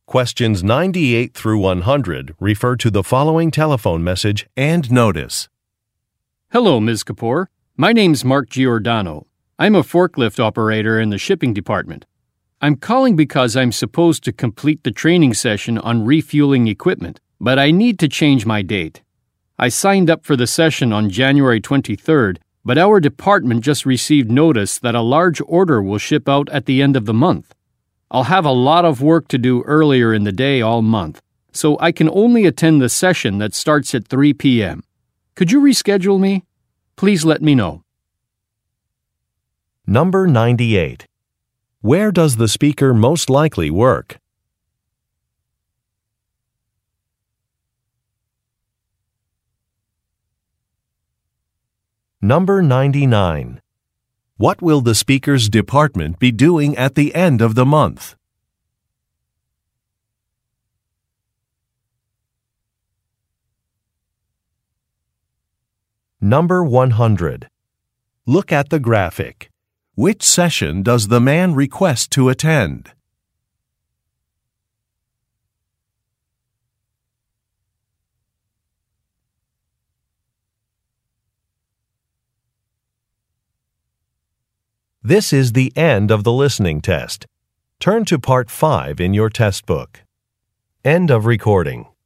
Questions 98 through 100 refer to the following telephone message and notice. Hello, Ms. Kapoor. My name's Mark Giordano. I'm a forklift operator in the shipping department. I'm calling because I'm supposed to complete the training session on refueling equipment, but I need to change my date. I signed up for the session on January 23rd, but our department just received notice that a large order will ship out at the end of the month. I'll have a lot of work to do earlier in the day all month, so I can only attend the session that starts at 3 p.m. Could you reschedule me? Please let me know. Number 98. Where does the speaker most likely work? Number 99. What will the speaker's department be doing at the end of the month? Number 100. Look at the graphic. Which session does the man request to attend? This is the end of the listening test. Turn to Part 5 in your test book. End of recording.